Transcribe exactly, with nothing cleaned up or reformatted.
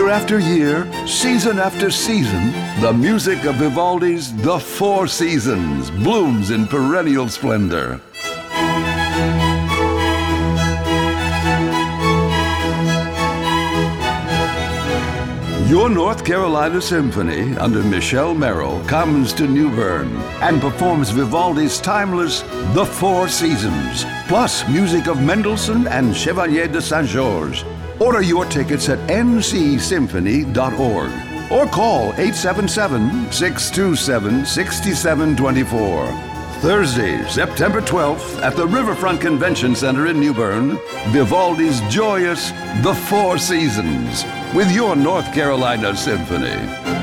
Year after year, season after season, the music of Vivaldi's The Four Seasons blooms in perennial splendor. Your North Carolina Symphony, under Michelle Merrill, comes to New Bern and performs Vivaldi's timeless The Four Seasons, plus music of Mendelssohn and Chevalier de Saint-Georges. Order your tickets at n c symphony dot org or call eight seven seven, six two seven, six seven two four. Thursday, September twelfth, at the Riverfront Convention Center in New Bern, Vivaldi's joyous The Four Seasons with your North Carolina Symphony.